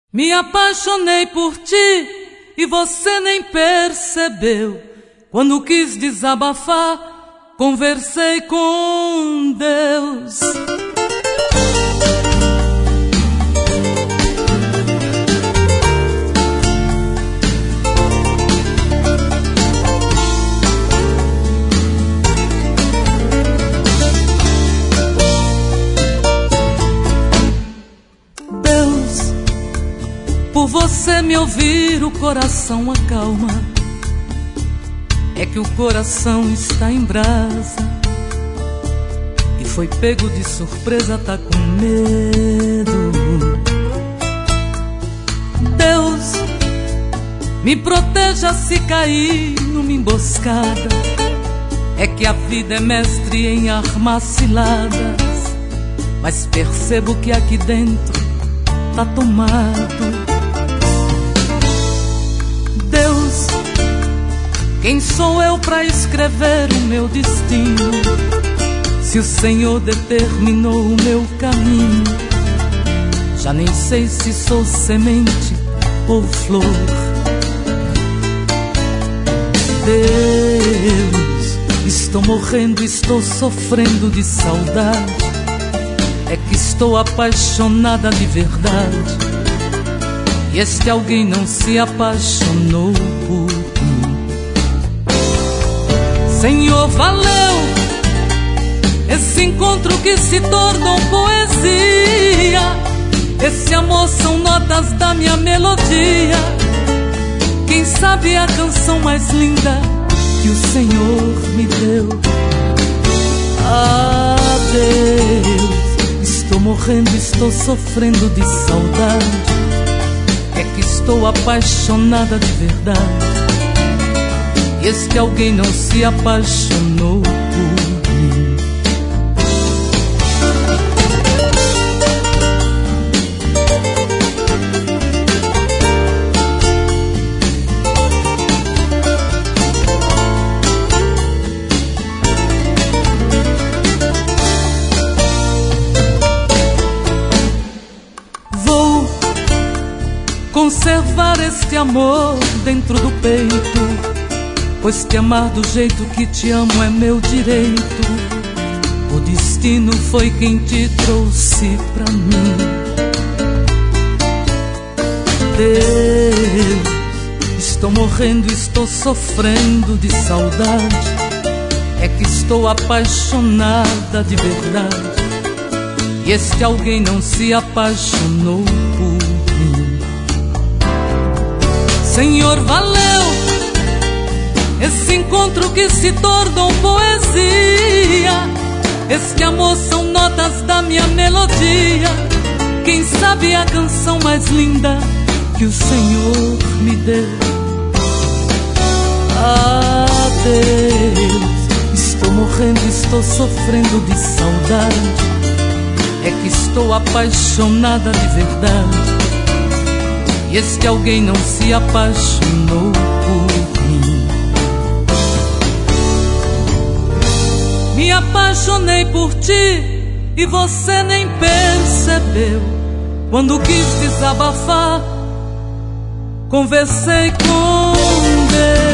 Me apaixonei por ti e você nem percebeu. Quando quis desabafar, conversei com Deus. Por você me ouvir, o coração acalma. É que o coração está em brasa e foi pego de surpresa, tá com medo. Deus, me proteja se cair numa emboscada. É que a vida é mestre em armar ciladas, mas percebo que aqui dentro tá tomado. Deus, quem sou eu pra escrever o meu destino? Se o Senhor determinou o meu caminho, já nem sei se sou semente ou flor. Deus, estou morrendo, estou sofrendo de saudade. É que estou apaixonada de verdade, e este alguém não se apaixonou por mim. Senhor, valeu esse encontro que se tornou poesia. Esse amor são notas da minha melodia. Quem sabe a canção mais linda que o Senhor me deu. Adeus, estou morrendo, estou sofrendo de saudade. É que estou apaixonada de verdade, e este alguém não se apaixonou por mim. Conservar este amor dentro do peito, pois te amar do jeito que te amo é meu direito. O destino foi quem te trouxe pra mim. Deus, estou morrendo, estou sofrendo de saudade. É que estou apaixonada de verdade, e este alguém não se apaixonou por mim. Senhor, valeu esse encontro que se tornou poesia. Este amor são notas da minha melodia. Quem sabe a canção mais linda que o Senhor me deu. Adeus, estou morrendo, estou sofrendo de saudade. É que estou apaixonada de verdade, e este alguém não se apaixonou por mim. Me apaixonei por ti e você nem percebeu. Quando quis desabafar, conversei com Deus.